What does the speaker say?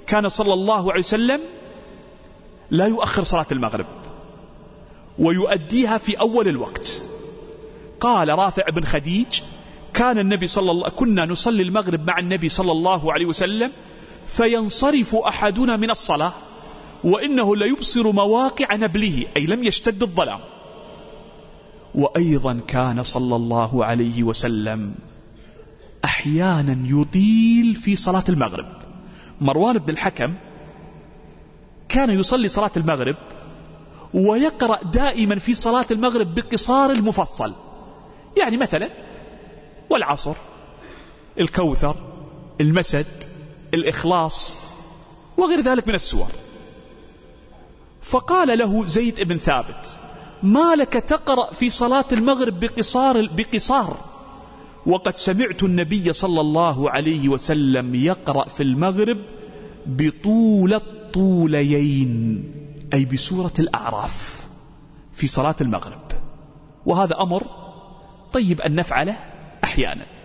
كان صلى الله عليه وسلم لا يؤخر صلاة المغرب ويؤديها في أول الوقت. قال رافع بن خديج كنا نصلي المغرب مع النبي صلى الله عليه وسلم فينصرف أحدنا من الصلاة وإنه ليبصر مواقع نبله، أي لم يشتد الظلام. وأيضا كان صلى الله عليه وسلم أحيانا يطيل في صلاة المغرب. مروان بن الحكم كان يصلي صلاة المغرب ويقرأ دائما في صلاة المغرب بقصار المفصل، يعني مثلا والعصر، الكوثر، المسد، الإخلاص وغير ذلك من السور. فقال له زيد بن ثابت: ما لك تقرأ في صلاة المغرب بقصار وقد سمعت النبي صلى الله عليه وسلم يقرأ في المغرب بطول الطوليين، أي بسورة الأعراف في صلاة المغرب. وهذا أمر طيب أن نفعله أحيانا.